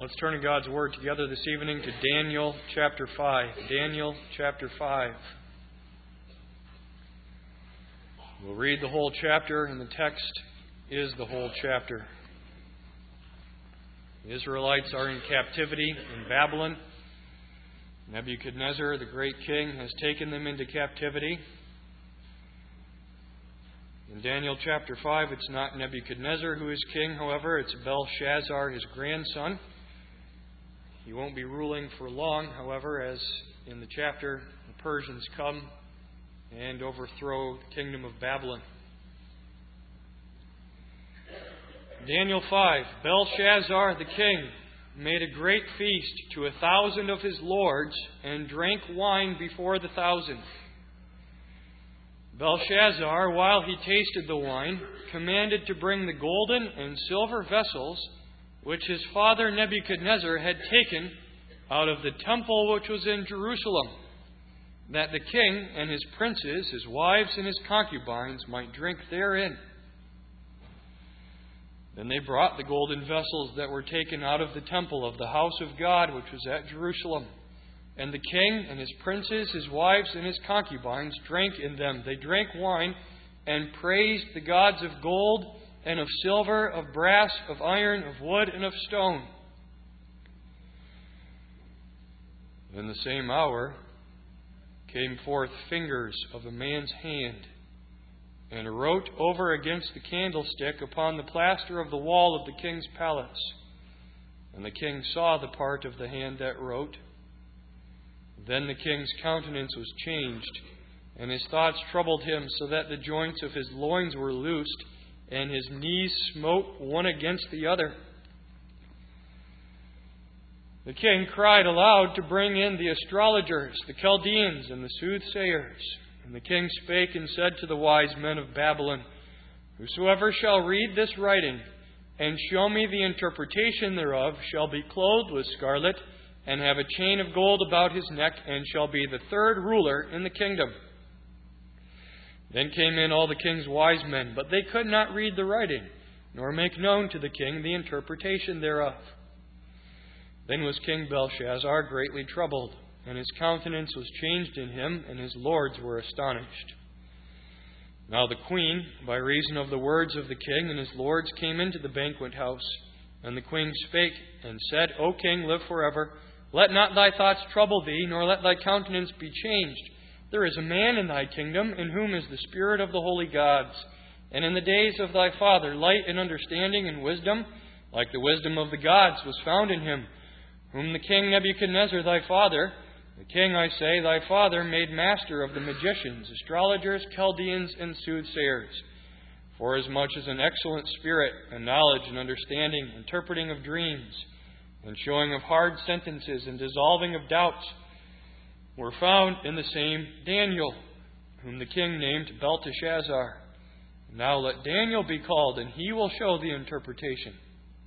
Let's turn to God's Word together this evening to Daniel chapter 5. Daniel chapter 5. We'll read the whole chapter, and the text is the whole chapter. The Israelites are in captivity in Babylon. Nebuchadnezzar, the great king, has taken them into captivity. In Daniel chapter 5, it's not Nebuchadnezzar who is king, however, it's Belshazzar, his grandson. He won't be ruling for long, however, as in the chapter, the Persians come and overthrow the kingdom of Babylon. Daniel 5, Belshazzar the king made a great feast to 1,000 of his lords and drank wine before the 1,000. Belshazzar, while he tasted the wine, commanded to bring the golden and silver vessels which his father Nebuchadnezzar had taken out of the temple which was in Jerusalem, that the king and his princes, his wives and his concubines might drink therein. Then they brought the golden vessels that were taken out of the temple of the house of God which was at Jerusalem. And the king and his princes, his wives and his concubines drank in them. They drank wine and praised the gods of gold and of silver, of brass, of iron, of wood, and of stone. In the same hour came forth fingers of a man's hand, and wrote over against the candlestick upon the plaster of the wall of the king's palace. And the king saw the part of the hand that wrote. Then the king's countenance was changed, and his thoughts troubled him, so that the joints of his loins were loosed, and his knees smote one against the other. The king cried aloud to bring in the astrologers, the Chaldeans, and the soothsayers. And the king spake and said to the wise men of Babylon, Whosoever shall read this writing, and show me the interpretation thereof, shall be clothed with scarlet, and have a chain of gold about his neck, and shall be the third ruler in the kingdom. Then came in all the king's wise men, but they could not read the writing, nor make known to the king the interpretation thereof. Then was King Belshazzar greatly troubled, and his countenance was changed in him, and his lords were astonished. Now the queen, by reason of the words of the king and his lords, came into the banquet house. And the queen spake and said, O king, live forever. Let not thy thoughts trouble thee, nor let thy countenance be changed. There is a man in thy kingdom, in whom is the spirit of the holy gods. And in the days of thy father, light and understanding and wisdom, like the wisdom of the gods, was found in him, whom the king Nebuchadnezzar thy father, the king, I say, thy father, made master of the magicians, astrologers, Chaldeans, and soothsayers. Forasmuch as an excellent spirit, and knowledge and understanding, interpreting of dreams, and showing of hard sentences, and dissolving of doubts, were found in the same Daniel, whom the king named Belteshazzar. Now let Daniel be called, and he will show the interpretation.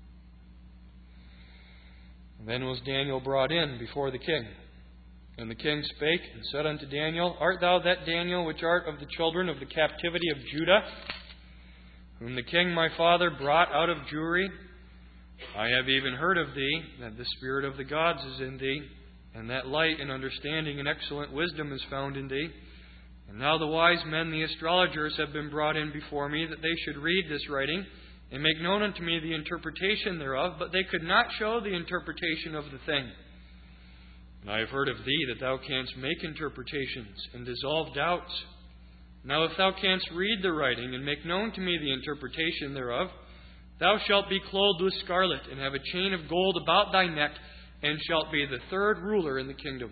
Then was Daniel brought in before the king. And the king spake and said unto Daniel, Art thou that Daniel which art of the children of the captivity of Judah, whom the king my father brought out of Jewry? I have even heard of thee, that the spirit of the gods is in thee, and that light and understanding and excellent wisdom is found in thee. And now the wise men, the astrologers, have been brought in before me, that they should read this writing, and make known unto me the interpretation thereof, but they could not show the interpretation of the thing. And I have heard of thee, that thou canst make interpretations, and dissolve doubts. Now if thou canst read the writing, and make known to me the interpretation thereof, thou shalt be clothed with scarlet, and have a chain of gold about thy neck, and shalt be the third ruler in the kingdom.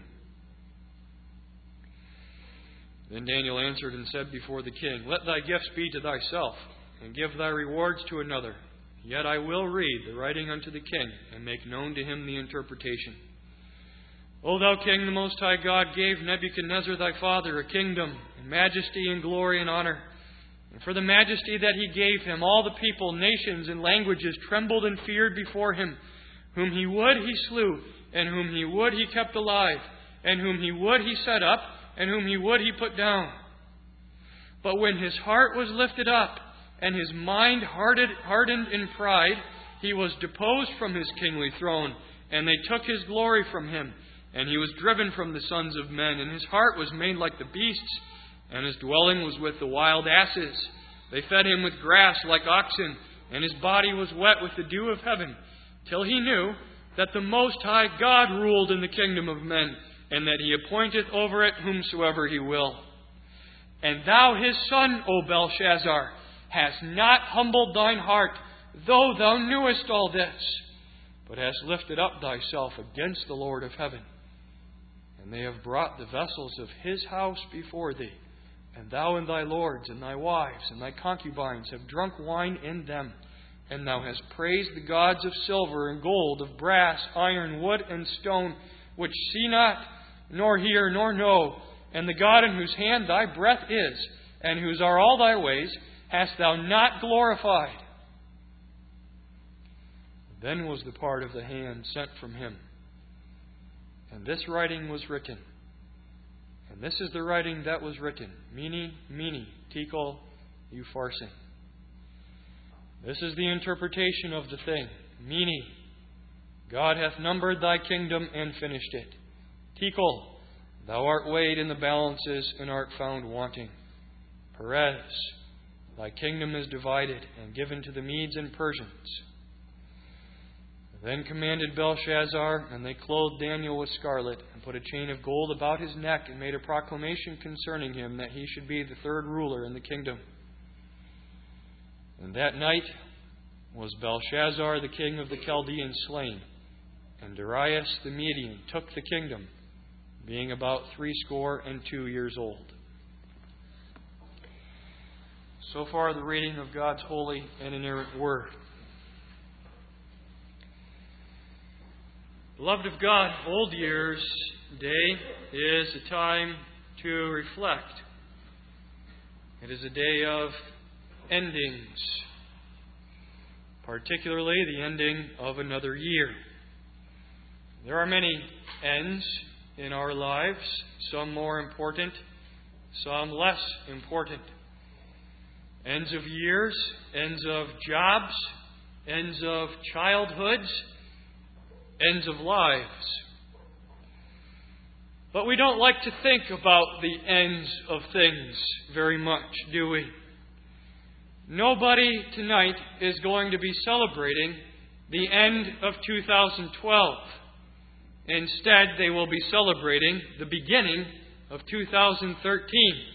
Then Daniel answered and said before the king, Let thy gifts be to thyself, and give thy rewards to another. Yet I will read the writing unto the king, and make known to him the interpretation. O thou king, the Most High God gave Nebuchadnezzar thy father a kingdom, and majesty, and glory, and honor. And for the majesty that he gave him, all the people, nations, and languages trembled and feared before him. Whom he would, he slew, and whom he would, he kept alive, and whom he would, he set up, and whom he would, he put down. But when his heart was lifted up, and his mind hardened in pride, he was deposed from his kingly throne, and they took his glory from him. And he was driven from the sons of men, and his heart was made like the beasts, and his dwelling was with the wild asses. They fed him with grass like oxen, and his body was wet with the dew of heaven, till he knew that the Most High God ruled in the kingdom of men, and that he appointeth over it whomsoever he will. And thou his son, O Belshazzar, hast not humbled thine heart, though thou knewest all this, but hast lifted up thyself against the Lord of heaven. And they have brought the vessels of his house before thee, and thou and thy lords and thy wives and thy concubines have drunk wine in them. And thou hast praised the gods of silver and gold, of brass, iron, wood, and stone, which see not, nor hear, nor know. And the God in whose hand thy breath is, and whose are all thy ways, hast thou not glorified. Then was the part of the hand sent from him. And this writing was written. And this is the writing that was written. Mene, mene, tekel, upharsin. This is the interpretation of the thing. Mene, God hath numbered thy kingdom and finished it. Tekel, thou art weighed in the balances and art found wanting. Peres, thy kingdom is divided and given to the Medes and Persians. Then commanded Belshazzar, and they clothed Daniel with scarlet, and put a chain of gold about his neck, and made a proclamation concerning him, that he should be the third ruler in the kingdom. And that night was Belshazzar the king of the Chaldeans slain, and Darius the Median took the kingdom, being about 62 years old. So far the reading of God's holy and inerrant Word. Beloved of God, Old Year's Day is a time to reflect. It is a day of endings, particularly the ending of another year. There are many ends in our lives, some more important, some less important. Ends of years, ends of jobs, ends of childhoods, ends of lives. But we don't like to think about the ends of things very much, do we? Nobody tonight is going to be celebrating the end of 2012. Instead, they will be celebrating the beginning of 2013.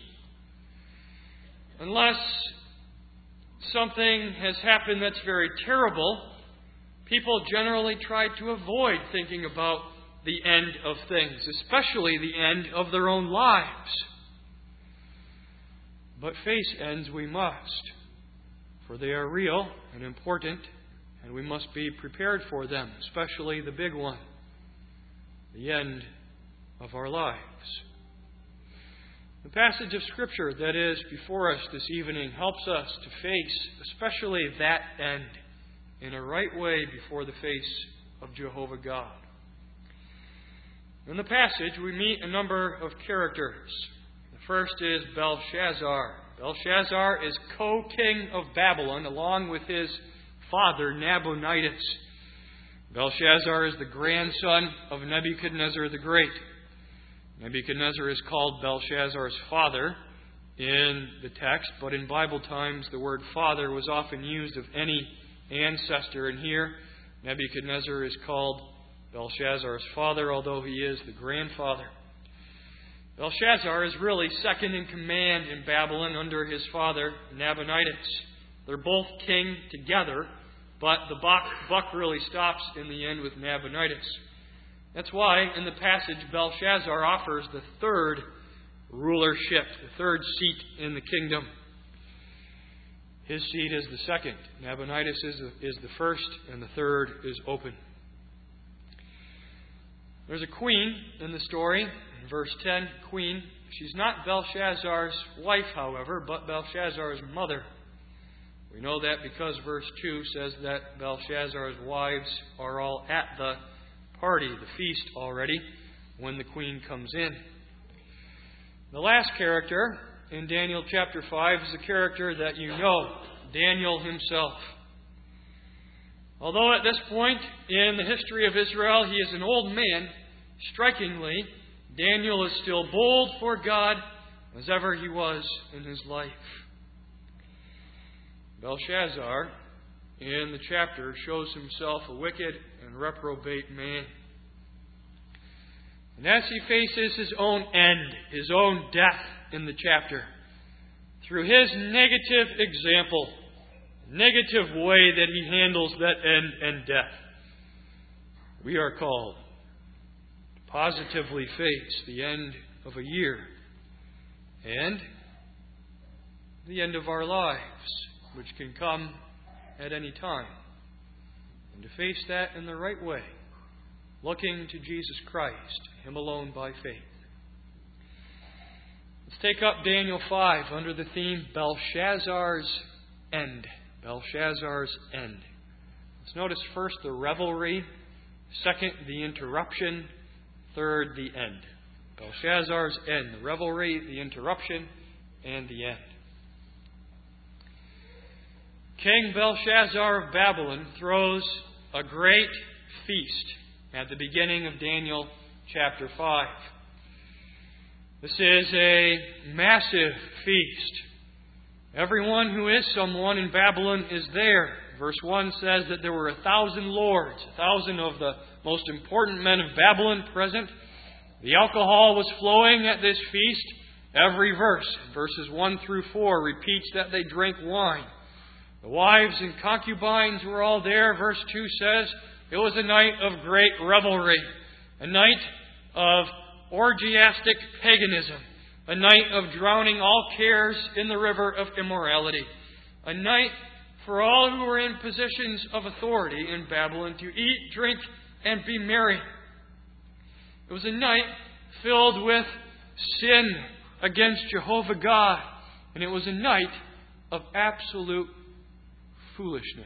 Unless something has happened that's very terrible, people generally try to avoid thinking about the end of things, especially the end of their own lives. But face ends we must, for they are real and important, and we must be prepared for them, especially the big one, the end of our lives. The passage of Scripture that is before us this evening helps us to face especially that end in a right way before the face of Jehovah God. In the passage, we meet a number of characters. The first is Belshazzar. Belshazzar is co-king of Babylon along with his father Nabonidus. Belshazzar is the grandson of Nebuchadnezzar the Great. Nebuchadnezzar is called Belshazzar's father in the text, but in Bible times the word father was often used of any ancestor, and here Nebuchadnezzar is called Belshazzar's father, although he is the grandfather. Belshazzar is really second in command in Babylon under his father Nabonidus. They're both king together, but the buck really stops in the end with Nabonidus. That's why in the passage Belshazzar offers the third rulership, the third seat in the kingdom. His seat is the second. Nabonidus is the first, and the third is open. There's a queen in the story. In verse 10, queen. She's not Belshazzar's wife, however, but Belshazzar's mother. We know that because verse 2 says that Belshazzar's wives are all at the party, the feast already, when the queen comes in. The last character in Daniel chapter 5 is a character that you know, Daniel himself. Although at this point in the history of Israel he is an old man, strikingly, Daniel is still bold for God as ever he was in his life. Belshazzar, in the chapter, shows himself a wicked and reprobate man. And as he faces his own end, his own death in the chapter, through his negative example, negative way that he handles that end and death, we are called to positively face the end of a year and the end of our lives, which can come at any time, and to face that in the right way, looking to Jesus Christ, Him alone by faith. Let's take up Daniel 5 under the theme Belshazzar's End. Belshazzar's End. Let's notice first the revelry, second the interruption, third the end. Belshazzar's End. The revelry, the interruption, and the end. King Belshazzar of Babylon throws a great feast at the beginning of Daniel chapter 5. This is a massive feast. Everyone who is someone in Babylon is there. Verse 1 says that there were 1,000 lords, 1,000 of the most important men of Babylon present. The alcohol was flowing at this feast. Every verse, verses 1 through 4, repeats that they drank wine. The wives and concubines were all there. Verse 2 says it was a night of great revelry, a night of orgiastic paganism, a night of drowning all cares in the river of immorality, a night for all who were in positions of authority in Babylon to eat, drink, and be merry. It was a night filled with sin against Jehovah God, and it was a night of absolute foolishness.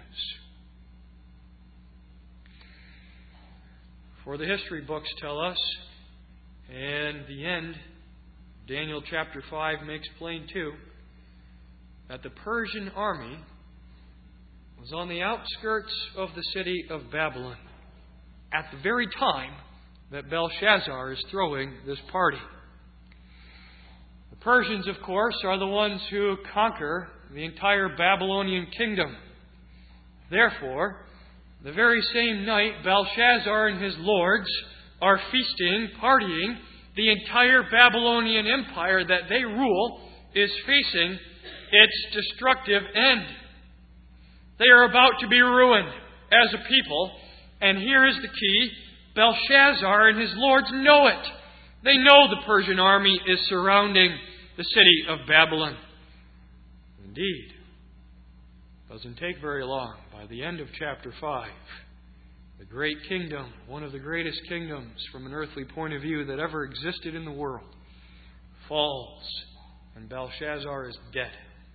For the history books tell us, and the end, Daniel chapter 5 makes plain too, that the Persian army was on the outskirts of the city of Babylon at the very time that Belshazzar is throwing this party. The Persians, of course, are the ones who conquer the entire Babylonian kingdom. Therefore, the very same night Belshazzar and his lords are feasting, partying, the entire Babylonian empire that they rule is facing its destructive end. They are about to be ruined as a people, and here is the key. Belshazzar and his lords know it. They know the Persian army is surrounding the city of Babylon. Indeed, it doesn't take very long. By the end of chapter 5, the great kingdom, one of the greatest kingdoms from an earthly point of view that ever existed in the world, falls, and Belshazzar is dead.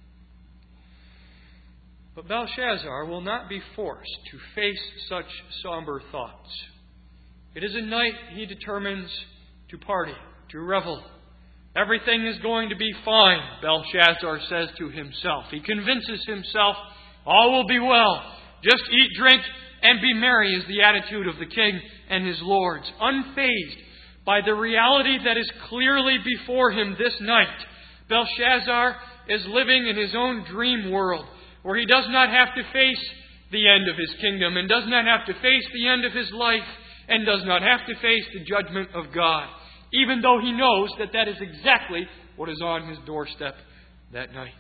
But Belshazzar will not be forced to face such somber thoughts. It is a night he determines to party, to revel. Everything is going to be fine, Belshazzar says to himself. He convinces himself, all will be well. Just eat, drink, and be merry is the attitude of the king and his lords, unfazed by the reality that is clearly before him this night. Belshazzar is living in his own dream world, where he does not have to face the end of his kingdom, and does not have to face the end of his life, and does not have to face the judgment of God, even though he knows that that is exactly what is on his doorstep that night.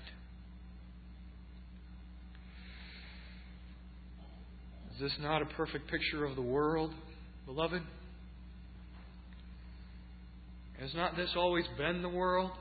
Is this not a perfect picture of the world, beloved? Has not this always been the world?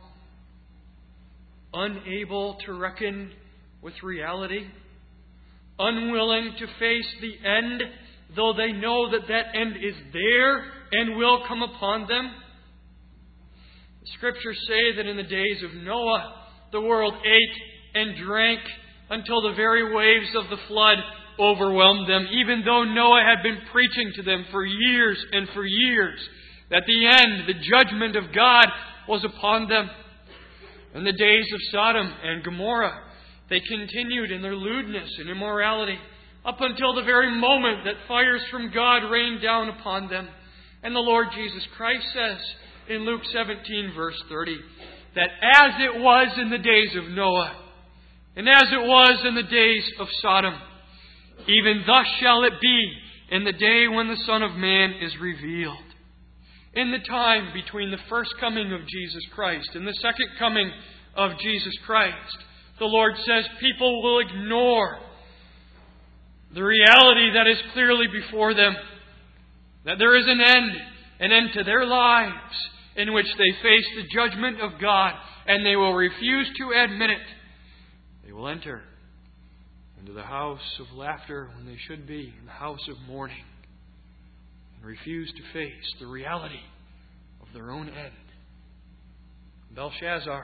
Unable to reckon with reality, unwilling to face the end, though they know that that end is there and will come upon them. The Scriptures say that in the days of Noah, the world ate and drank until the very waves of the flood overwhelmed them, even though Noah had been preaching to them for years and for years that the end, the judgment of God was upon them. In the days of Sodom and Gomorrah, they continued in their lewdness and immorality up until the very moment that fires from God rain down upon them. And the Lord Jesus Christ says in Luke 17, verse 30, that as it was in the days of Noah, and as it was in the days of Sodom, even thus shall it be in the day when the Son of Man is revealed. In the time between the first coming of Jesus Christ and the second coming of Jesus Christ, the Lord says people will ignore the reality that is clearly before them, that there is an end to their lives in which they face the judgment of God, and they will refuse to admit it. They will enter into the house of laughter when they should be in the house of mourning, and refuse to face the reality of their own end. Belshazzar,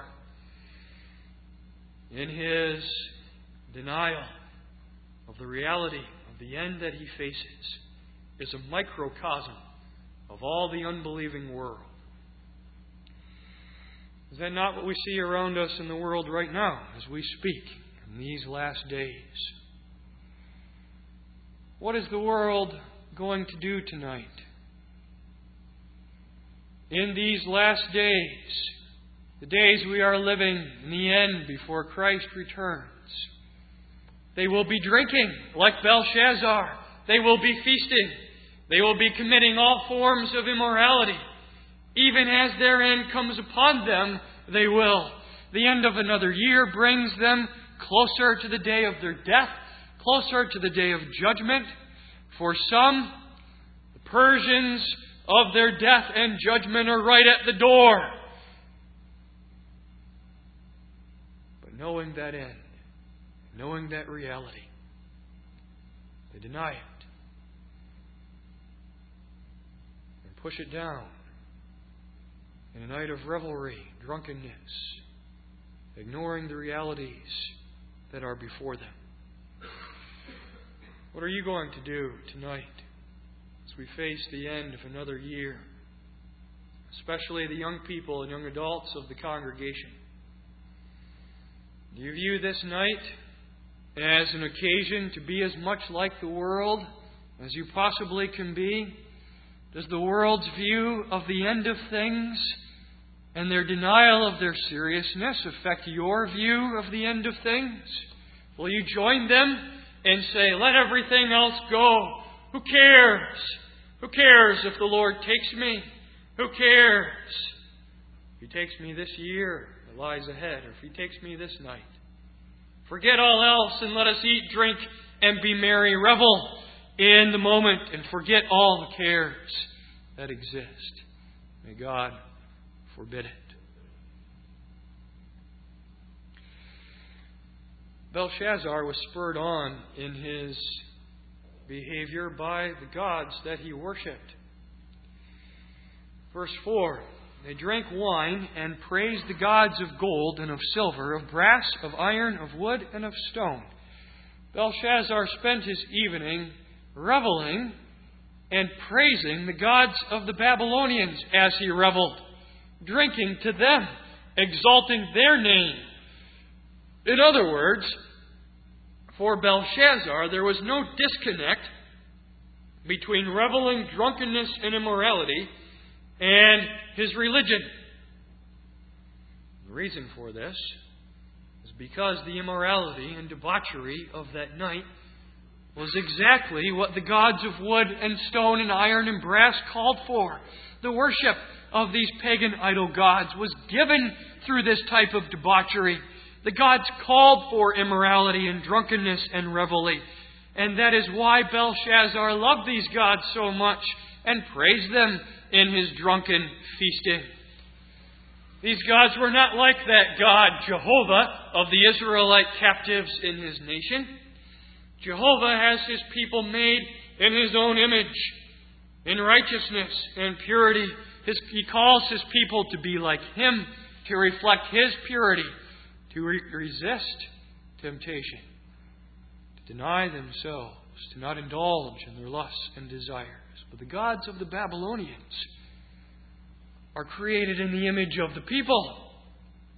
in his denial of the reality of the end that he faces, is a microcosm of all the unbelieving world. Is that not what we see around us in the world right now as we speak in these last days? What is the world going to do tonight? In these last days, the days we are living in the end before Christ returns, they will be drinking like Belshazzar. They will be feasting. They will be committing all forms of immorality. Even as their end comes upon them, they will. The end of another year brings them closer to the day of their death, closer to the day of judgment. For some, the Persians of their death and judgment are right at the door. But knowing that end, knowing that reality, they deny it and push it down in a night of revelry, drunkenness, ignoring the realities that are before them. What are you going to do tonight as we face the end of another year, especially the young people and young adults of the congregation? Do you view this night as an occasion to be as much like the world as you possibly can be? Does the world's view of the end of things and their denial of their seriousness affect your view of the end of things? Will you join them and say, let everything else go? Who cares? Who cares if the Lord takes me? Who cares if He takes me this year that lies ahead, or if He takes me this night? Forget all else and let us eat, drink, and be merry. Revel in the moment and forget all the cares that exist. May God forbid it. Belshazzar was spurred on in his behavior by the gods that he worshipped. Verse 4, they drank wine and praised the gods of gold and of silver, of brass, of iron, of wood, and of stone. Belshazzar spent his evening reveling and praising the gods of the Babylonians as he reveled, drinking to them, exalting their name. In other words, for Belshazzar, there was no disconnect between reveling, drunkenness, and immorality and his religion. The reason for this is because the immorality and debauchery of that night was exactly what the gods of wood and stone and iron and brass called for. The worship of these pagan idol gods was given through this type of debauchery. The gods called for immorality and drunkenness and revelry. And that is why Belshazzar loved these gods so much and praised them in his drunken feasting. These gods were not like that God, Jehovah, of the Israelite captives in his nation. Jehovah has His people made in His own image, in righteousness and purity. He calls His people to be like Him, to reflect His purity, to resist temptation, to deny themselves, to not indulge in their lusts and desires. But the gods of the Babylonians are created in the image of the people.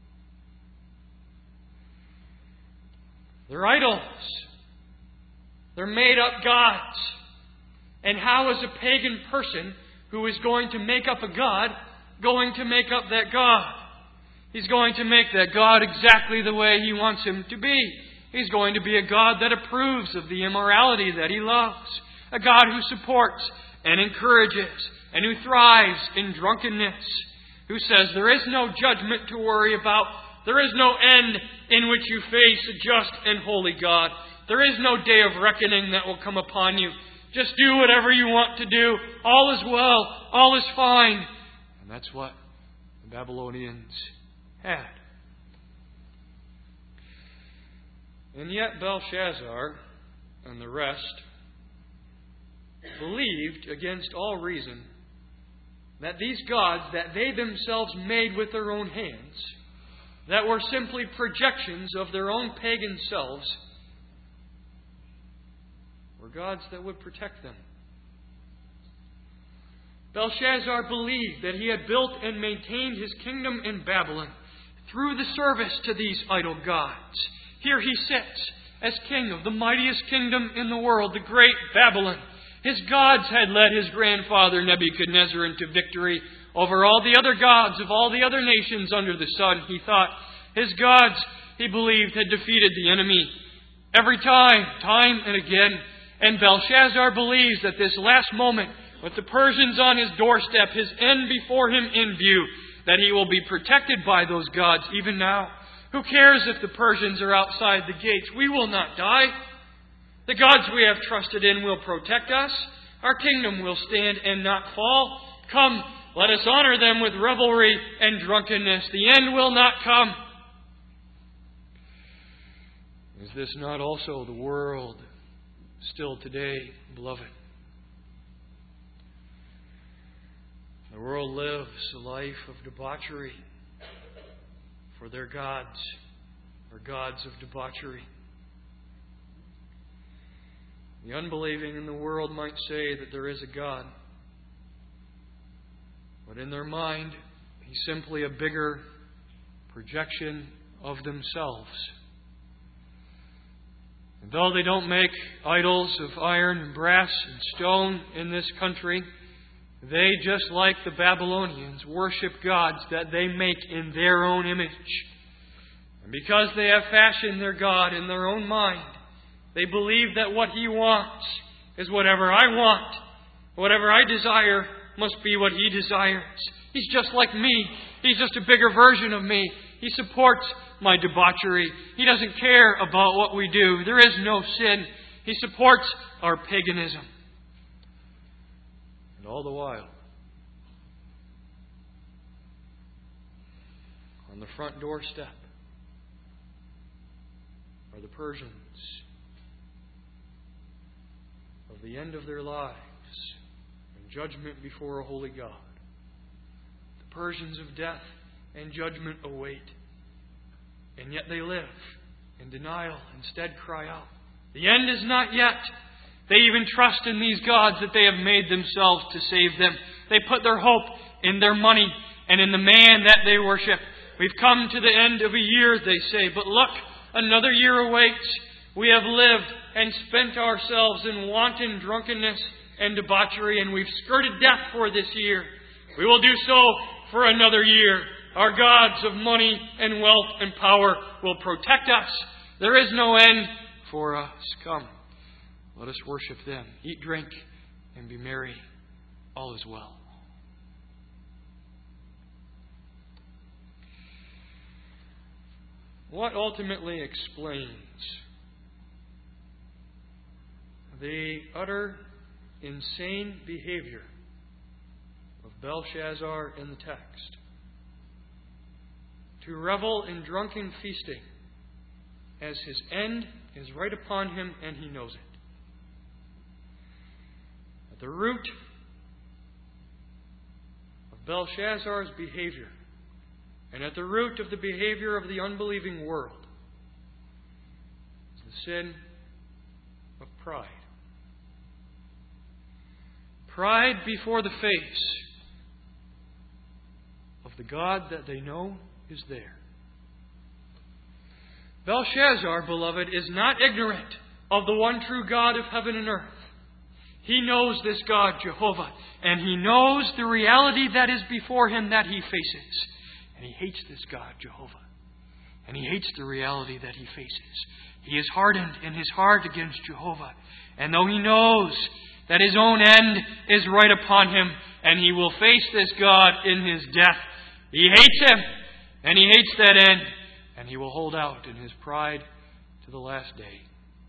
They're idols. They're made-up gods. And how is a pagan person who is going to make up a god going to make up that god? He's going to make that God exactly the way He wants him to be. He's going to be a God that approves of the immorality that He loves. A God who supports and encourages and who thrives in drunkenness. Who says there is no judgment to worry about. There is no end in which you face a just and holy God. There is no day of reckoning that will come upon you. Just do whatever you want to do. All is well. All is fine. And that's what the Babylonians had. And yet Belshazzar and the rest believed against all reason that these gods that they themselves made with their own hands, that were simply projections of their own pagan selves, were gods that would protect them. Belshazzar believed that he had built and maintained his kingdom in Babylon through the service to these idol gods. Here he sits as king of the mightiest kingdom in the world, the great Babylon. His gods had led his grandfather Nebuchadnezzar into victory over all the other gods of all the other nations under the sun. He thought his gods, he believed, had defeated the enemy every time and again. And Belshazzar believes that this last moment, with the Persians on his doorstep, his end before him in view, that he will be protected by those gods even now. Who cares if the Persians are outside the gates? We will not die. The gods we have trusted in will protect us. Our kingdom will stand and not fall. Come, let us honor them with revelry and drunkenness. The end will not come. Is this not also the world still today, beloved? The world lives a life of debauchery, for their gods are gods of debauchery. The unbelieving in the world might say that there is a God, but in their mind, He's simply a bigger projection of themselves. And though they don't make idols of iron and brass and stone in this country, they, just like the Babylonians, worship gods that they make in their own image. And because they have fashioned their God in their own mind, they believe that what He wants is whatever I want. Whatever I desire must be what He desires. He's just like me. He's just a bigger version of me. He supports my debauchery. He doesn't care about what we do. There is no sin. He supports our paganism. And all the while, on the front doorstep are the Persians of the end of their lives and judgment before a holy God. The Persians of death and judgment await. And yet they live in denial, instead cry out. The end is not yet. They even trust in these gods that they have made themselves to save them. They put their hope in their money and in the man that they worship. We've come to the end of a year, they say, but look, another year awaits. We have lived and spent ourselves in wanton drunkenness and debauchery, and we've skirted death for this year. We will do so for another year. Our gods of money and wealth and power will protect us. There is no end for us. Come, let us worship them. Eat, drink, and be merry. All is well. What ultimately explains the utter insane behavior of Belshazzar in the text? To revel in drunken feasting, as his end is right upon him and he knows it. At the root of Belshazzar's behavior, and at the root of the behavior of the unbelieving world, is the sin of pride. Pride before the face of the God that they know is there. Belshazzar, beloved, is not ignorant of the one true God of heaven and earth. He knows this God, Jehovah, and he knows the reality that is before him that he faces. And he hates this God, Jehovah. And he hates the reality that he faces. He is hardened in his heart against Jehovah. And though he knows that his own end is right upon him, and he will face this God in his death, he hates him, and he hates that end, and he will hold out in his pride to the last day.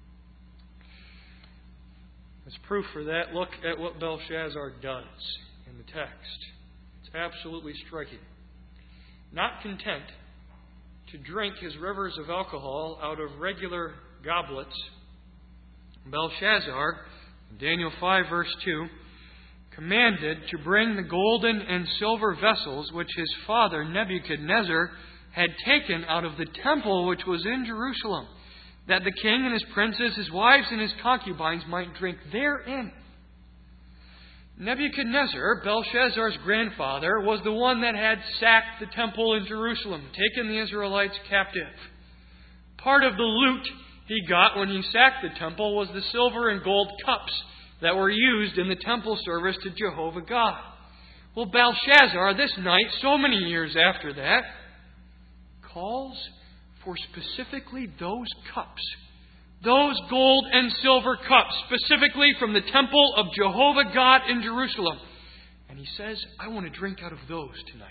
As proof for that, look at what Belshazzar does in the text. It's absolutely striking. Not content to drink his rivers of alcohol out of regular goblets, Belshazzar, in Daniel 5 verse 2, commanded to bring the golden and silver vessels which his father Nebuchadnezzar had taken out of the temple which was in Jerusalem, that the king and his princes, his wives, and his concubines might drink therein. Nebuchadnezzar, Belshazzar's grandfather, was the one that had sacked the temple in Jerusalem, taken the Israelites captive. Part of the loot he got when he sacked the temple was the silver and gold cups that were used in the temple service to Jehovah God. Well, Belshazzar, this night, so many years after that, calls for specifically those cups, those gold and silver cups, specifically from the temple of Jehovah God in Jerusalem. And he says, I want to drink out of those tonight.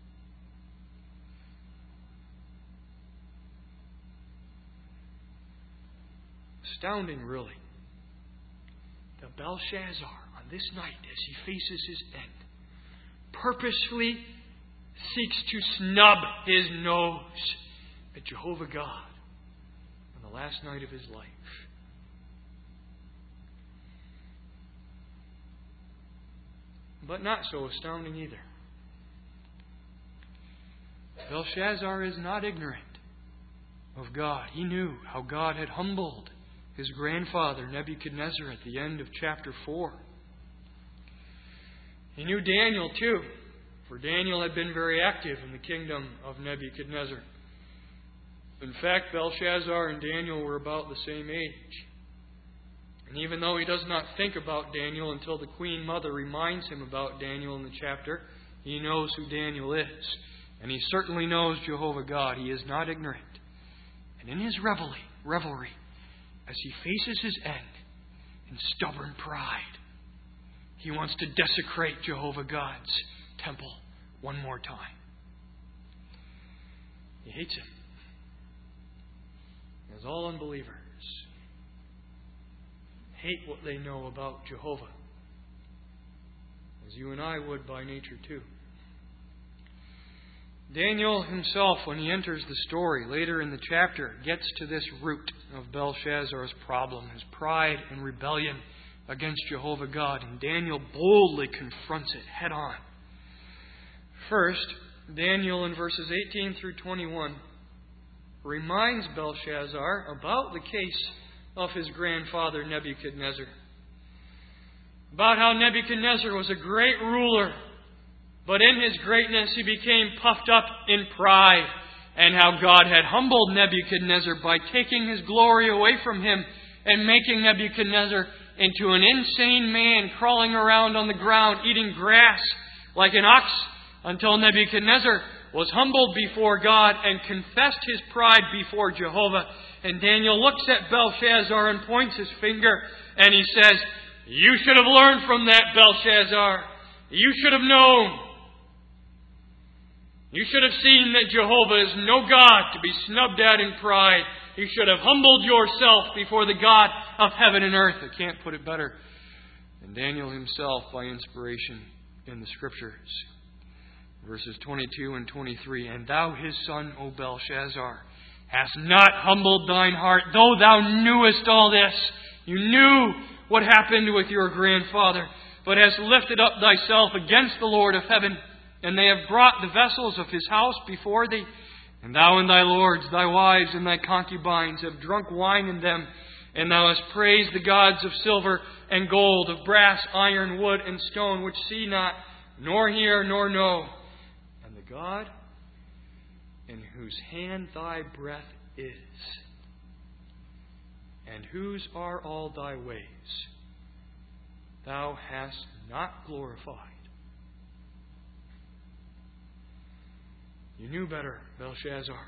Astounding, really, that Belshazzar, on this night, as he faces his end, purposefully seeks to snub his nose at Jehovah God on the last night of his life. But not so astounding either. Belshazzar is not ignorant of God. He knew how God had humbled his grandfather Nebuchadnezzar at the end of chapter 4. He knew Daniel too, for Daniel had been very active in the kingdom of Nebuchadnezzar. In fact, Belshazzar and Daniel were about the same age. And even though he does not think about Daniel until the Queen Mother reminds him about Daniel in the chapter, he knows who Daniel is. And he certainly knows Jehovah God. He is not ignorant. And in his revelry, as he faces his end in stubborn pride, he wants to desecrate Jehovah God's temple one more time. He hates him. As all unbelievers hate what they know about Jehovah, as you and I would by nature too. Daniel himself, when he enters the story later in the chapter, gets to this root of Belshazzar's problem, his pride and rebellion against Jehovah God, and Daniel boldly confronts it head on. First, Daniel in verses 18 through 21 reminds Belshazzar about the case of his grandfather Nebuchadnezzar, about how Nebuchadnezzar was a great ruler, but in his greatness he became puffed up in pride, and how God had humbled Nebuchadnezzar by taking his glory away from him and making Nebuchadnezzar into an insane man crawling around on the ground eating grass like an ox, until Nebuchadnezzar was humbled before God and confessed his pride before Jehovah. And Daniel looks at Belshazzar and points his finger and he says, "You should have learned from that, Belshazzar. You should have known. You should have seen that Jehovah is no God to be snubbed at in pride. You should have humbled yourself before the God of heaven and earth." I can't put it better than Daniel himself by inspiration in the Scriptures. Verses 22 and 23, "And thou his son, O Belshazzar, hast not humbled thine heart, though thou knewest all this." You knew what happened with your grandfather, but hast lifted up thyself against the Lord of heaven, and they have brought the vessels of his house before thee. And thou and thy lords, thy wives, and thy concubines have drunk wine in them, and thou hast praised the gods of silver and gold, of brass, iron, wood, and stone, which see not, nor hear, nor know. And the God in whose hand thy breath is, And whose are all thy ways? Thou hast not glorified. You knew better, Belshazzar.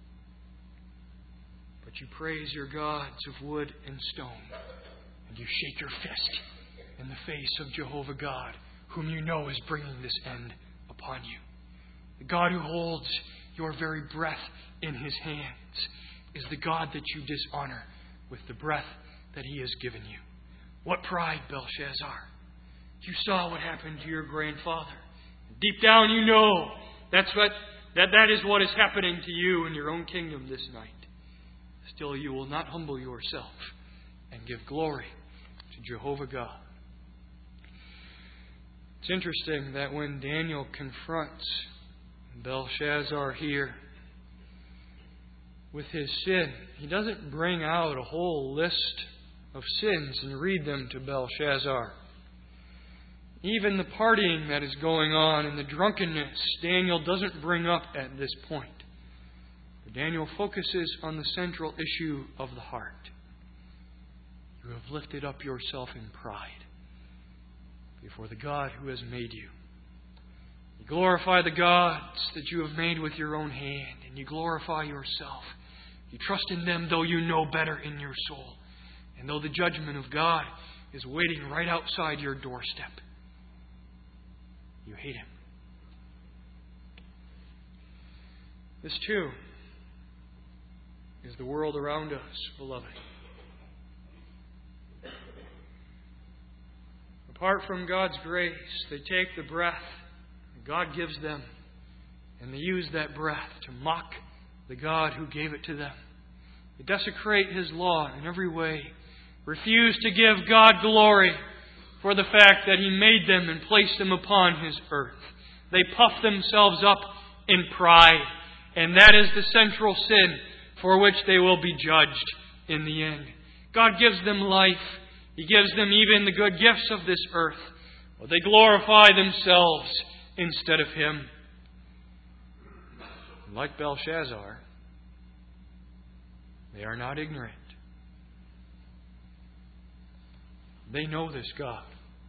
But you praise your gods of wood and stone. And you shake your fist in the face of Jehovah God, whom you know is bringing this end upon you. The God who holds your very breath in His hands is the God that you dishonor with the breath that He has given you. What pride, Belshazzar! You saw what happened to your grandfather. Deep down you know that is what is happening to you in your own kingdom this night. Still you will not humble yourself and give glory to Jehovah God. It's interesting that when Daniel confronts Belshazzar here with his sin, he doesn't bring out a whole list of sins and read them to Belshazzar. Even the partying that is going on and the drunkenness, Daniel doesn't bring up at this point. But Daniel focuses on the central issue of the heart. You have lifted up yourself in pride before the God who has made you. You glorify the gods that you have made with your own hand, and you glorify yourself. You trust in them though you know better in your soul, and though the judgment of God is waiting right outside your doorstep. You hate Him. This too is the world around us, beloved. Apart from God's grace, they take the breath God gives them, and they use that breath to mock the God who gave it to them. They desecrate His law in every way, refuse to give God glory for the fact that He made them and placed them upon His earth. They puff themselves up in pride, and that is the central sin for which they will be judged in the end. God gives them life. He gives them even the good gifts of this earth. But they glorify themselves instead of Him. Like Belshazzar, they are not ignorant. They know this God.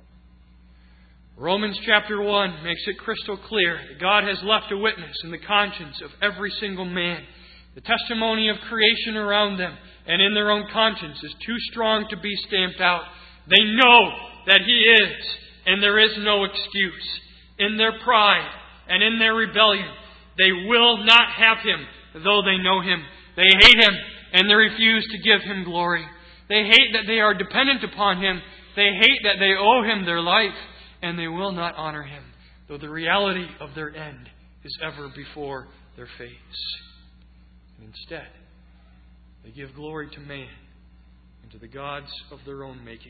Romans chapter 1 makes it crystal clear that God has left a witness in the conscience of every single man. The testimony of creation around them and in their own conscience is too strong to be stamped out. They know that He is, and there is no excuse. In their pride and in their rebellion, they will not have Him, though they know Him. They hate Him, and they refuse to give Him glory. They hate that they are dependent upon Him. They hate that they owe Him their life, and they will not honor Him, though the reality of their end is ever before their face. And instead, they give glory to man and to the gods of their own making.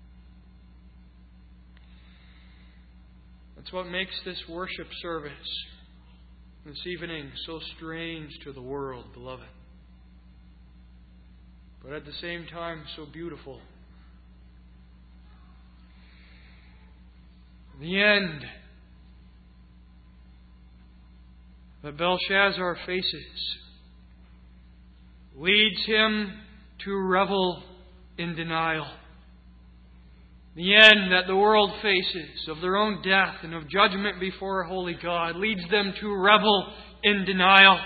That's what makes this worship service this evening so strange to the world, beloved. But at the same time, so beautiful. The end that Belshazzar faces leads him to revel in denial. The end that the world faces of their own death and of judgment before a holy God leads them to revel in denial.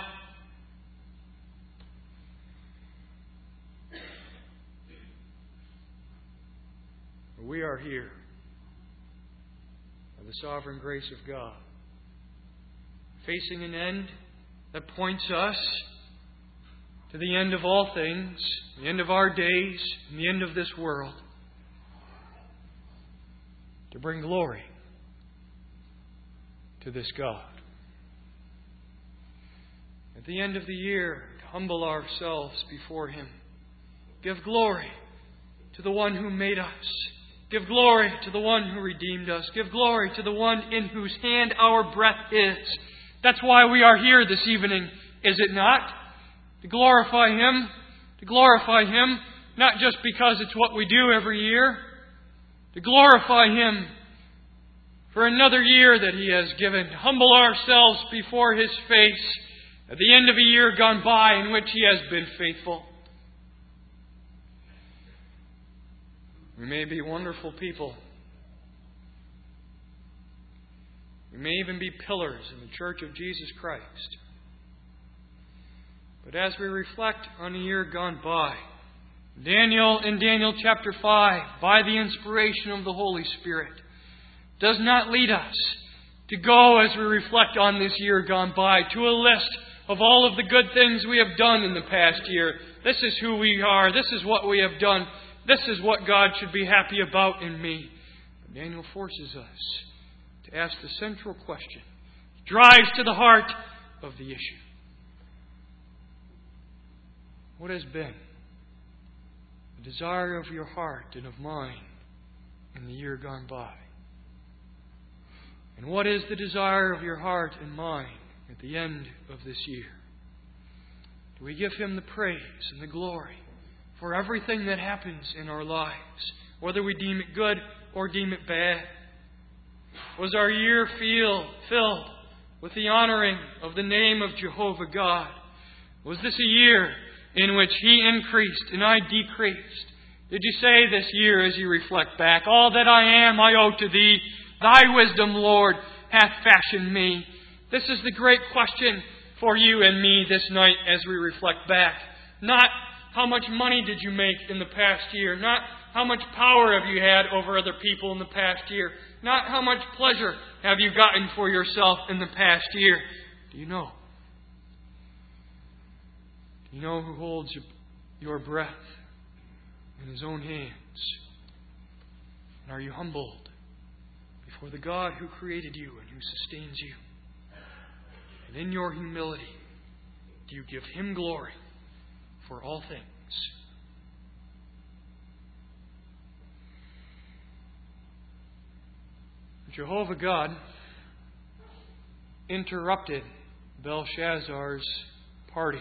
We are here by the sovereign grace of God, facing an end that points us to the end of all things, the end of our days, and the end of this world, to bring glory to this God. At the end of the year, to humble ourselves before Him. Give glory to the One who made us. Give glory to the One who redeemed us. Give glory to the One in whose hand our breath is. That's why we are here this evening, is it not? To glorify Him. To glorify Him, not just because it's what we do every year. To glorify Him for another year that He has given. To humble ourselves before His face at the end of a year gone by in which He has been faithful. We may be wonderful people. We may even be pillars in the Church of Jesus Christ. But as we reflect on a year gone by, Daniel in Daniel chapter 5, by the inspiration of the Holy Spirit, does not lead us to go as we reflect on this year gone by to a list of all of the good things we have done in the past year. This is who we are. This is what we have done. This is what God should be happy about in me. But Daniel forces us to ask the central question. It drives to the heart of the issue. What has been the desire of your heart and of mine in the year gone by? And what is the desire of your heart and mine at the end of this year? Do we give Him the praise and the glory for everything that happens in our lives, whether we deem it good or deem it bad? Was our year filled with the honoring of the name of Jehovah God? Was this a year in which He increased and I decreased? Did you say this year as you reflect back, all that I am I owe to Thee. Thy wisdom, Lord, hath fashioned me. This is the great question for you and me this night as we reflect back. Not how much money did you make in the past year. Not how much power have you had over other people in the past year. Not how much pleasure have you gotten for yourself in the past year. Do you know? Do you know who holds your breath in His own hands? And are you humbled before the God who created you and who sustains you? And in your humility, do you give Him glory for all things? Jehovah God interrupted Belshazzar's party.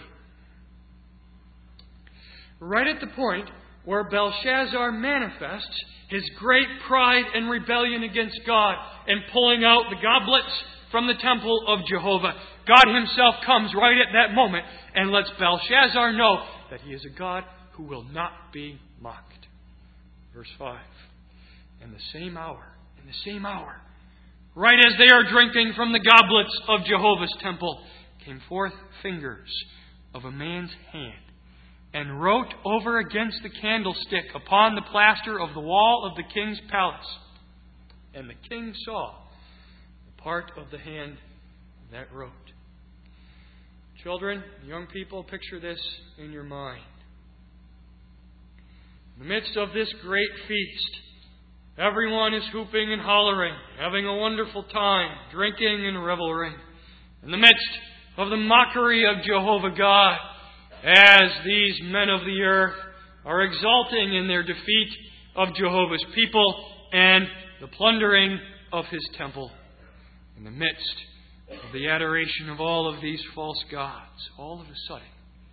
Right at the point where Belshazzar manifests his great pride and rebellion against God and pulling out the goblets from the temple of Jehovah, God Himself comes right at that moment and lets Belshazzar know that He is a God who will not be mocked. Verse 5. In the same hour, right as they are drinking from the goblets of Jehovah's temple, came forth fingers of a man's hand, and wrote over against the candlestick upon the plaster of the wall of the king's palace. And the king saw the part of the hand that wrote. Children, young people, picture this in your mind. In the midst of this great feast, everyone is hooping and hollering, having a wonderful time, drinking and reveling. In the midst of the mockery of Jehovah God, as these men of the earth are exulting in their defeat of Jehovah's people and the plundering of His temple. In the midst of the adoration of all of these false gods, all of a sudden,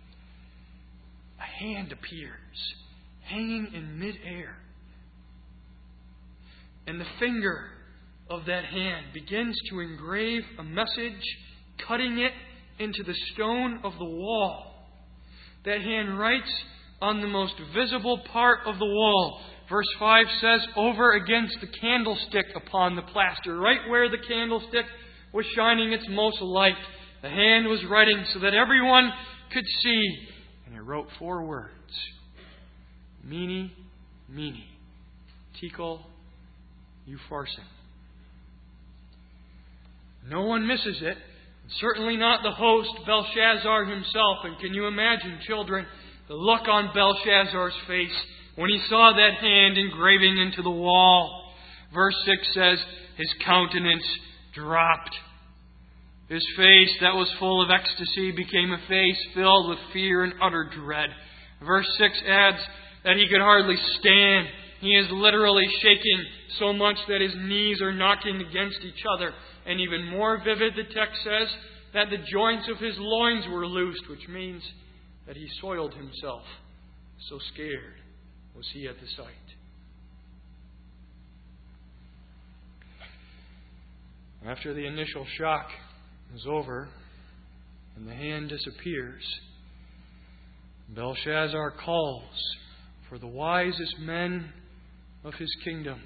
a hand appears, hanging in midair. And the finger of that hand begins to engrave a message, cutting it into the stone of the wall. That hand writes on the most visible part of the wall. Verse 5 says, over against the candlestick upon the plaster, right where the candlestick was shining its most light. The hand was writing so that everyone could see. And it wrote 4 words. Mene, Mene, Tekel, Upharsin. No one misses it. Certainly not the host, Belshazzar himself. And can you imagine, children, the look on Belshazzar's face when he saw that hand engraving into the wall? Verse 6 says, his countenance dropped. His face that was full of ecstasy became a face filled with fear and utter dread. Verse 6 adds that he could hardly stand. He is literally shaking so much that his knees are knocking against each other. And even more vivid, the text says that the joints of his loins were loosed, which means that he soiled himself. So scared was he at the sight. After the initial shock is over and the hand disappears, Belshazzar calls for the wisest men of His kingdom.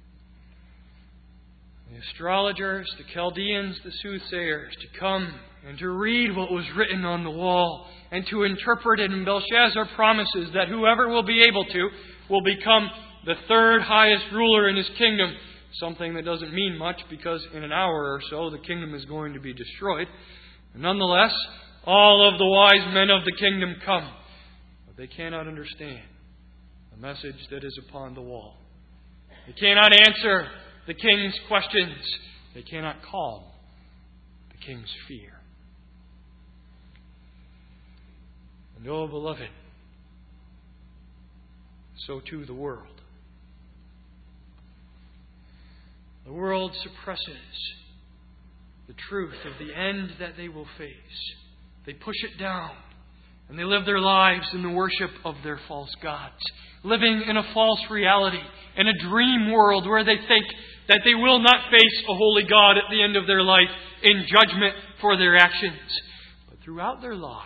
The astrologers, the Chaldeans, the soothsayers, to come and to read what was written on the wall and to interpret it. And Belshazzar promises that whoever will be able to will become the third highest ruler in his kingdom. Something that doesn't mean much because in an hour or so the kingdom is going to be destroyed. And nonetheless, all of the wise men of the kingdom come. But they cannot understand the message that is upon the wall. They cannot answer the king's questions. They cannot calm the king's fear. And oh, beloved, so too the world. The world suppresses the truth of the end that they will face. They push it down, and they live their lives in the worship of their false gods, living in a false reality, in a dream world where they think that they will not face a holy God at the end of their life in judgment for their actions. But throughout their lives,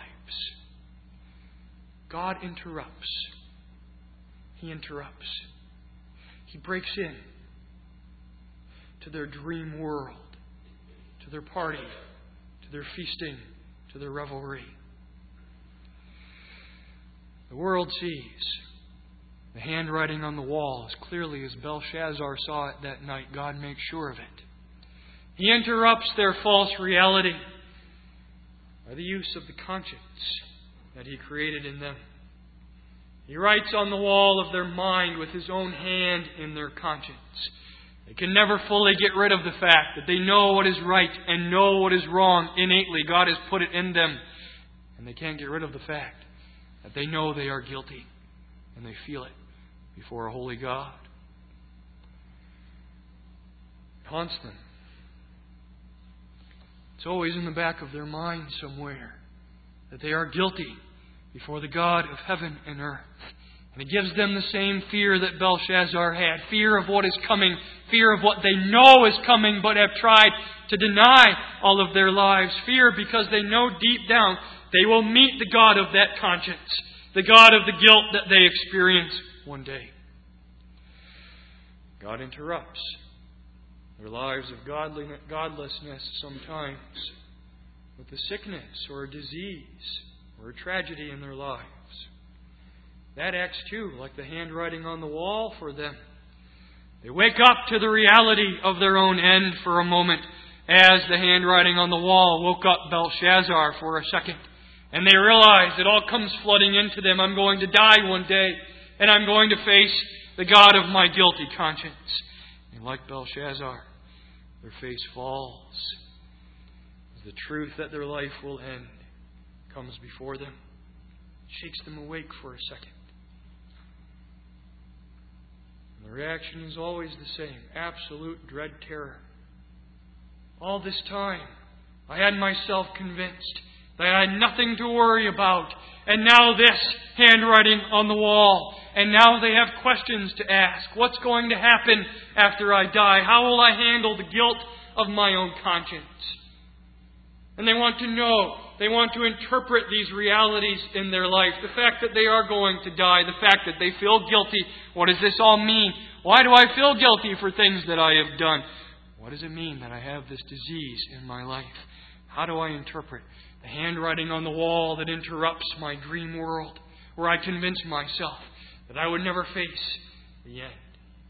God interrupts. He interrupts. He breaks in to their dream world, to their party, to their feasting, to their revelry. The world sees the handwriting on the wall as clearly as Belshazzar saw it that night. God makes sure of it. He interrupts their false reality by the use of the conscience that He created in them. He writes on the wall of their mind with His own hand in their conscience. They can never fully get rid of the fact that they know what is right and know what is wrong innately. God has put it in them. And they can't get rid of the fact that they know they are guilty. And they feel it before a holy God. It haunts them. It's always in the back of their mind somewhere that they are guilty before the God of heaven and earth. And it gives them the same fear that Belshazzar had. Fear of what is coming. Fear of what they know is coming but have tried to deny all of their lives. Fear because they know deep down they will meet the God of that conscience. The God of the guilt that they experience one day. God interrupts their lives of godlessness sometimes with a sickness or a disease or a tragedy in their lives. That acts too like the handwriting on the wall for them. They wake up to the reality of their own end for a moment, as the handwriting on the wall woke up Belshazzar for a second. And they realize it all comes flooding into them. I'm going to die one day, and I'm going to face the God of my guilty conscience. And like Belshazzar, their face falls as the truth that their life will end comes before them. It shakes them awake for a second. And the reaction is always the same. Absolute dread terror. All this time, I had myself convinced that I had nothing to worry about. And now this handwriting on the wall. And now they have questions to ask. What's going to happen after I die? How will I handle the guilt of my own conscience? And they want to know. They want to interpret these realities in their life. The fact that they are going to die. The fact that they feel guilty. What does this all mean? Why do I feel guilty for things that I have done? What does it mean that I have this disease in my life? How do I interpret the handwriting on the wall that interrupts my dream world, where I convince myself that I would never face the end?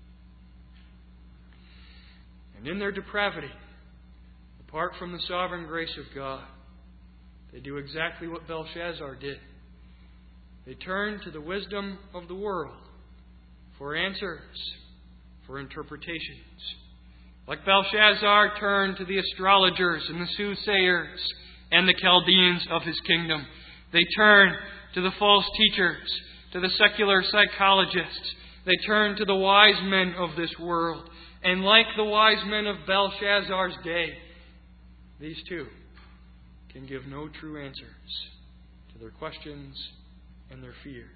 And in their depravity, apart from the sovereign grace of God, they do exactly what Belshazzar did. They turn to the wisdom of the world for answers, for interpretations. Like Belshazzar turned to the astrologers and the soothsayers and the Chaldeans of his kingdom. They turn to the false teachers, to the secular psychologists. They turn to the wise men of this world. And like the wise men of Belshazzar's day, these too can give no true answers to their questions and their fears.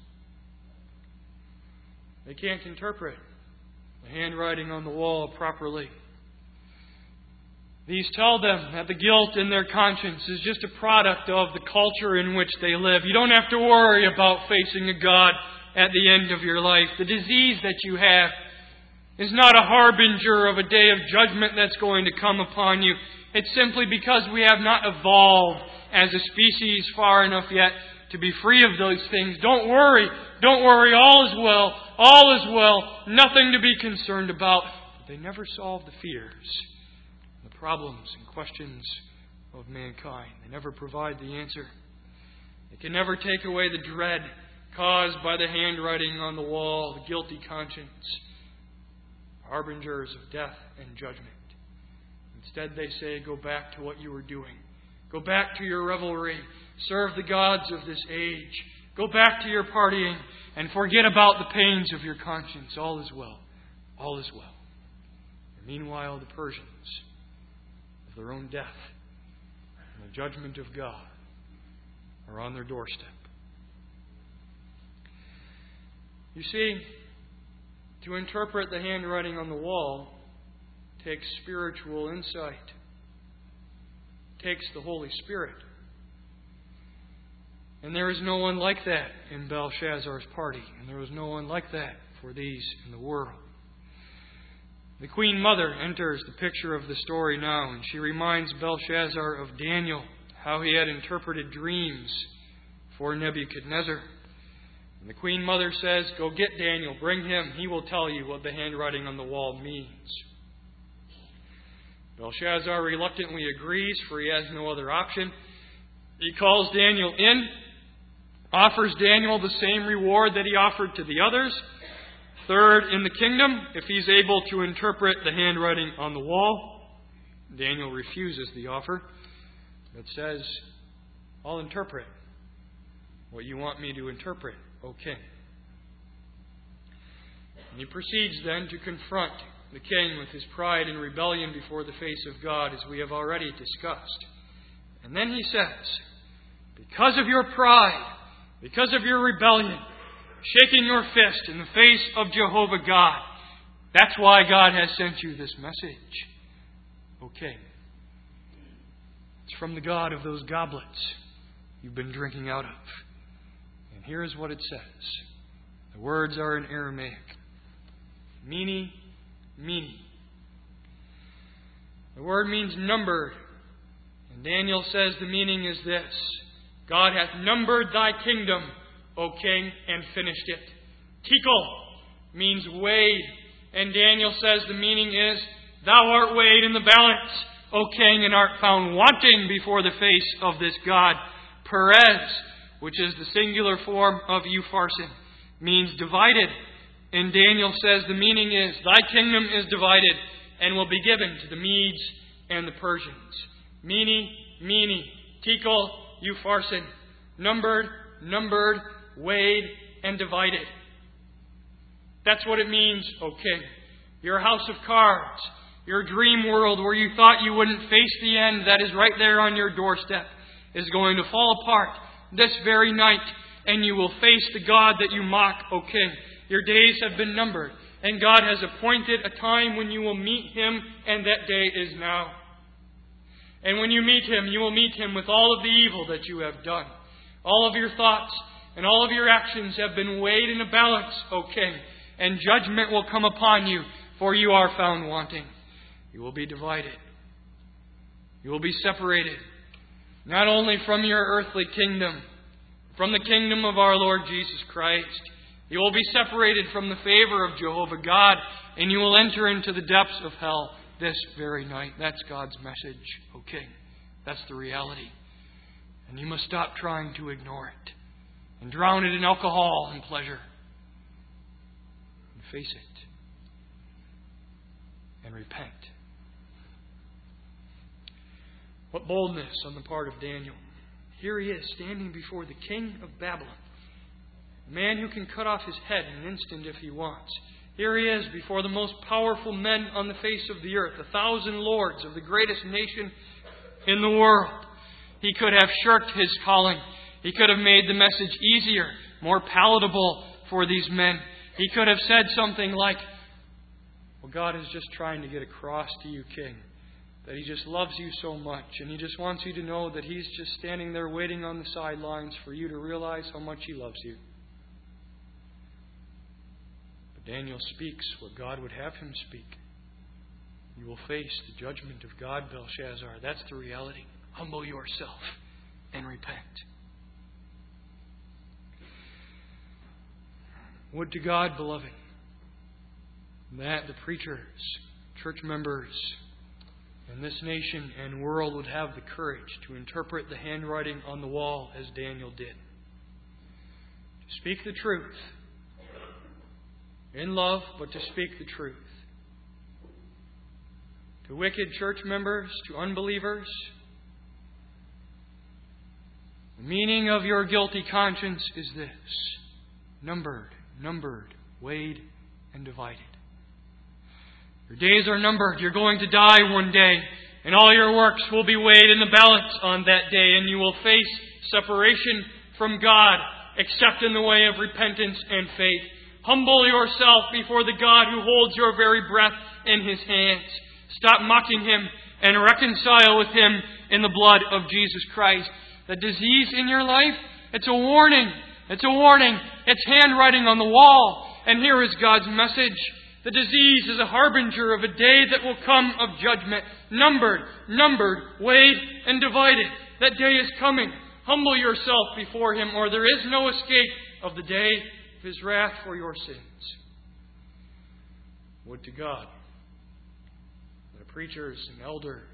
They can't interpret the handwriting on the wall properly. These tell them that the guilt in their conscience is just a product of the culture in which they live. You don't have to worry about facing a God at the end of your life. The disease that you have is not a harbinger of a day of judgment that's going to come upon you. It's simply because we have not evolved as a species far enough yet to be free of those things. Don't worry. Don't worry. All is well. All is well. Nothing to be concerned about. But they never solve the fears, the problems and questions of mankind. They never provide the answer. They can never take away the dread caused by the handwriting on the wall, the guilty conscience, harbingers of death and judgment. Instead, they say, go back to what you were doing. Go back to your revelry. Serve the gods of this age. Go back to your partying and forget about the pains of your conscience. All is well. All is well. And meanwhile, the Persians, of their own death and the judgment of God, are on their doorstep. You see, to interpret the handwriting on the wall takes spiritual insight. Takes the Holy Spirit. And there is no one like that in Belshazzar's party. And there was no one like that for these in the world. The Queen Mother enters the picture of the story now, and she reminds Belshazzar of Daniel, how he had interpreted dreams for Nebuchadnezzar. And the Queen Mother says, go get Daniel, bring him. He will tell you what the handwriting on the wall means. Belshazzar reluctantly agrees, for he has no other option. He calls Daniel in, offers Daniel the same reward that he offered to the others, third in the kingdom, if he's able to interpret the handwriting on the wall. Daniel refuses the offer, but says, I'll interpret what you want me to interpret, O king. And he proceeds then to confront the king with his pride and rebellion before the face of God, as we have already discussed. And then he says, because of your pride, because of your rebellion, shaking your fist in the face of Jehovah God, that's why God has sent you this message, O king. It's from the God of those goblets you've been drinking out of. And here's what it says. The words are in Aramaic. Mene, Mene. The word means numbered. And Daniel says the meaning is this. God hath numbered thy kingdom, O king, and finished it. Tekel means weighed. And Daniel says the meaning is, thou art weighed in the balance, O king, and art found wanting before the face of this God. Perez, which is the singular form of Upharsin, means divided. And Daniel says the meaning is, thy kingdom is divided and will be given to the Medes and the Persians. Mene, Mene, Tekel, Upharsin. Numbered, weighed, and divided. That's what it means, O king. Your house of cards, your dream world where you thought you wouldn't face the end that is right there on your doorstep, is going to fall apart this very night, and you will face the God that you mock, O king. Your days have been numbered, and God has appointed a time when you will meet Him, and that day is now. And when you meet Him, you will meet Him with all of the evil that you have done. All of your thoughts and all of your actions have been weighed in a balance, O king, and judgment will come upon you, for you are found wanting. You will be divided. You will be separated, not only from your earthly kingdom, from the kingdom of our Lord Jesus Christ. You will be separated from the favor of Jehovah God, and you will enter into the depths of hell this very night. That's God's message, O king. That's the reality. And you must stop trying to ignore it and drown it in alcohol and pleasure. And face it. And repent. What boldness on the part of Daniel. Here he is, standing before the king of Babylon. A man who can cut off his head in an instant if he wants. Here he is before the most powerful men on the face of the earth, 1,000 lords of the greatest nation in the world. He could have shirked his calling. He could have made the message easier, more palatable for these men. He could have said something like, well, God is just trying to get across to you, king, that He just loves you so much, and He just wants you to know that He's just standing there waiting on the sidelines for you to realize how much He loves you. Daniel speaks what God would have him speak. You will face the judgment of God, Belshazzar. That's the reality. Humble yourself and repent. Would to God, beloved, that the preachers, church members in this nation and world would have the courage to interpret the handwriting on the wall as Daniel did. To speak the truth in love, but to speak the truth. To wicked church members, to unbelievers, the meaning of your guilty conscience is this: numbered, weighed, and divided. Your days are numbered. You're going to die one day, and all your works will be weighed in the balance on that day, and you will face separation from God, except in the way of repentance and faith. Humble yourself before the God who holds your very breath in His hands. Stop mocking Him and reconcile with Him in the blood of Jesus Christ. The disease in your life, it's a warning. It's a warning. It's handwriting on the wall. And here is God's message. The disease is a harbinger of a day that will come of judgment. Numbered, weighed, and divided. That day is coming. Humble yourself before Him, or there is no escape of the day of His wrath for your sins. Would to God that preachers and elders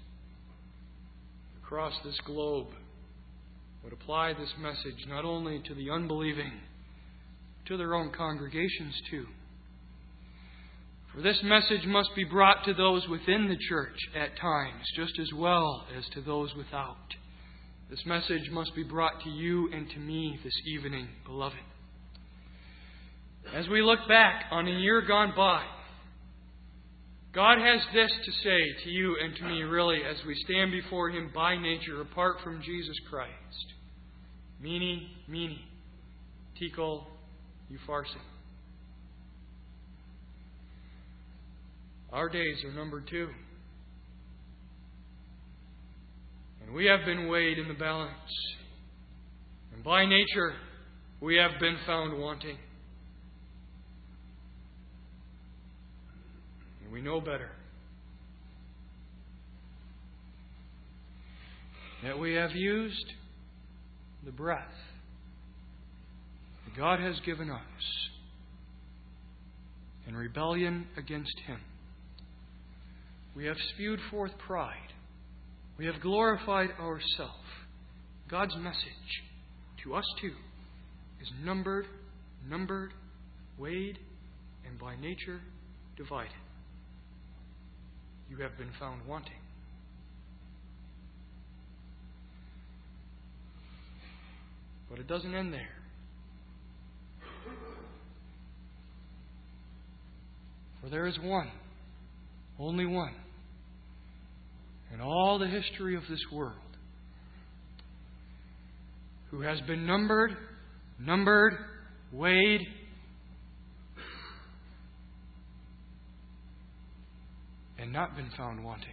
across this globe would apply this message not only to the unbelieving, but to their own congregations too. For this message must be brought to those within the church at times, just as well as to those without. This message must be brought to you and to me this evening, beloved. As we look back on a year gone by, God has this to say to you and to me, really, as we stand before Him by nature, apart from Jesus Christ. Mene, tekel, upharsin. Our days are numbered too. And we have been weighed in the balance. And by nature, we have been found wanting. And we know better. That we have used the breath that God has given us in rebellion against Him. We have spewed forth pride. We have glorified ourselves. God's message to us too is numbered, weighed, and by nature divided. You have been found wanting. But it doesn't end there. For there is one, only one, in all the history of this world, who has been numbered, weighed, and not been found wanting.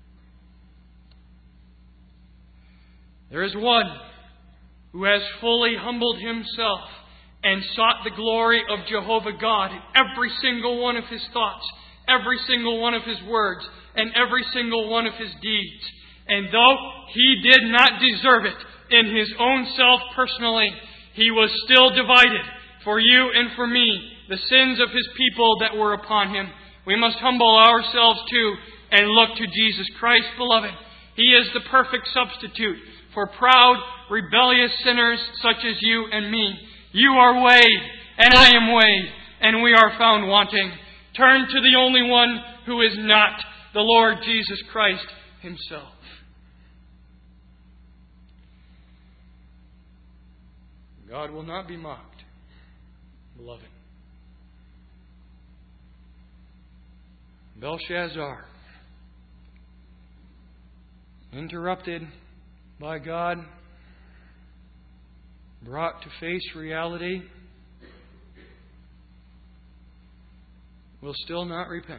There is one who has fully humbled Himself and sought the glory of Jehovah God in every single one of His thoughts, every single one of His words, and every single one of His deeds. And though He did not deserve it in His own self personally, He was still divided for you and for me, the sins of His people that were upon Him. We must humble ourselves too and look to Jesus Christ, beloved. He is the perfect substitute for proud, rebellious sinners such as you and me. You are weighed, and I am weighed, and we are found wanting. Turn to the only one who is not, the Lord Jesus Christ Himself. God will not be mocked, beloved. Belshazzar, interrupted by God, brought to face reality, will still not repent.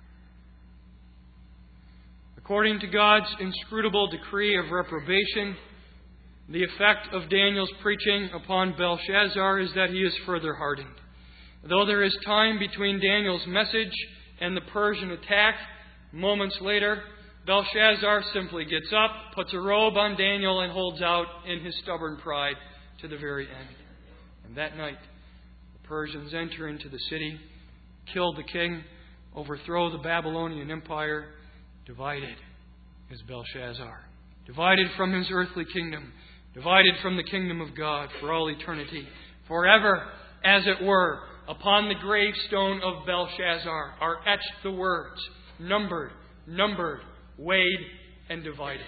According to God's inscrutable decree of reprobation, the effect of Daniel's preaching upon Belshazzar is that he is further hardened. Though there is time between Daniel's message and the Persian attack, moments later, Belshazzar simply gets up, puts a robe on Daniel, and holds out in his stubborn pride to the very end. And that night, the Persians enter into the city, kill the king, overthrow the Babylonian Empire. Divided is Belshazzar. Divided from his earthly kingdom. Divided from the kingdom of God for all eternity. Forever, as it were, upon the gravestone of Belshazzar are etched the words, numbered, weighed, and divided.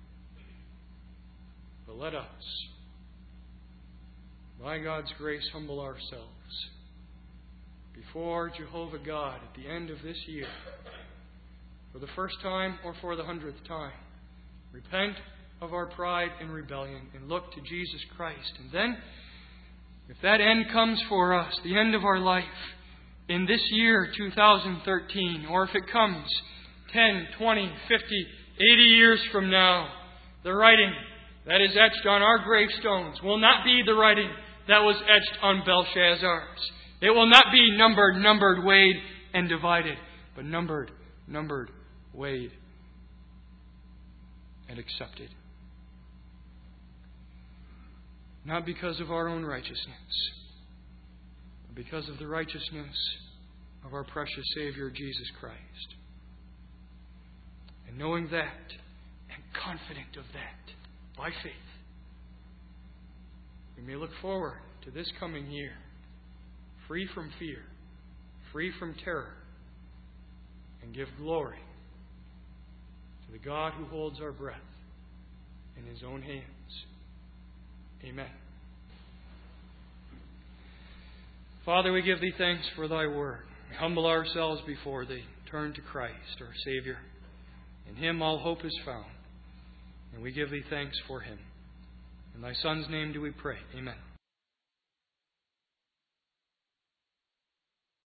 But let us, by God's grace, humble ourselves before Jehovah God at the end of this year, for the first time or for the 100th time. Repent of our pride and rebellion and look to Jesus Christ. And then, if that end comes for us, the end of our life, in this year, 2013, or if it comes 10, 20, 50, 80 years from now, the writing that is etched on our gravestones will not be the writing that was etched on Belshazzar's. It will not be numbered, weighed, and divided, but numbered, weighed, and accepted. Not because of our own righteousness, but because of the righteousness of our precious Savior, Jesus Christ. And knowing that, and confident of that, by faith, we may look forward to this coming year, free from fear, free from terror, and give glory to the God who holds our breath in His own hands. Amen. Father, we give Thee thanks for Thy word. We humble ourselves before Thee. Turn to Christ, our Savior. In Him all hope is found. And we give Thee thanks for Him. In Thy Son's name do we pray. Amen.